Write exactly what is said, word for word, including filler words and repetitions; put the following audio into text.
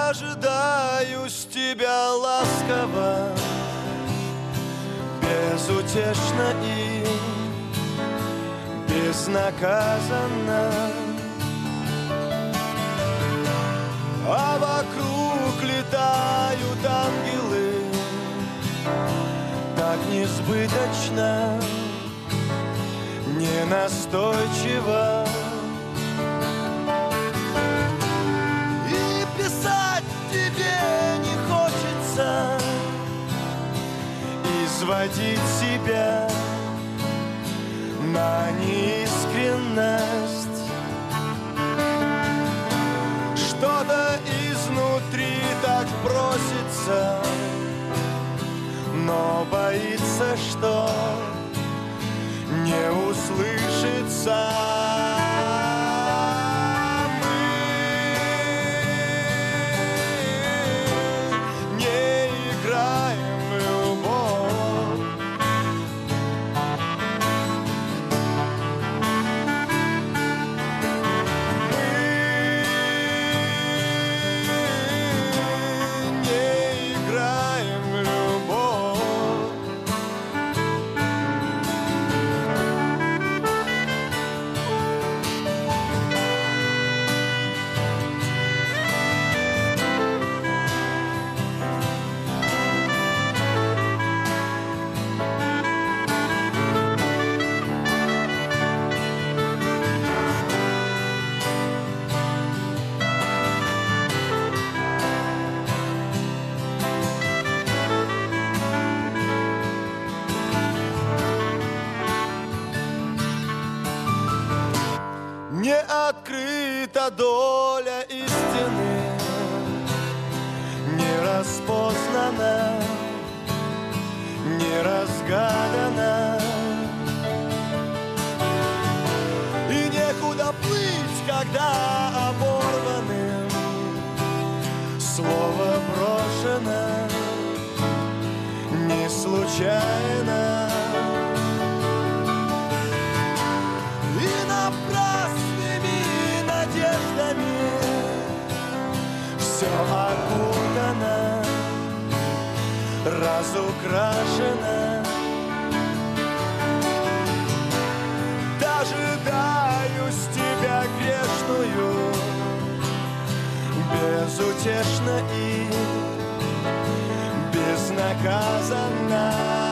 Дожидаюсь тебя ласково, безутешно и безнаказанно, а вокруг летают ангелы так несбыточно, ненастойчиво. И писать тебе не хочется, изводить себя на неискренность. Что-то изнутри так просится, но боится, что не услышится. Мы не играем в любовь. Мы не играем в любовь. Не открыта доля истины, не распознана, не разгадана. И некуда плыть, когда оборванным слово брошено не случайно. И напрасными надеждами все окутано, разукрашено. Дожидаюсь тебя грешную, безутешно и безнаказанно.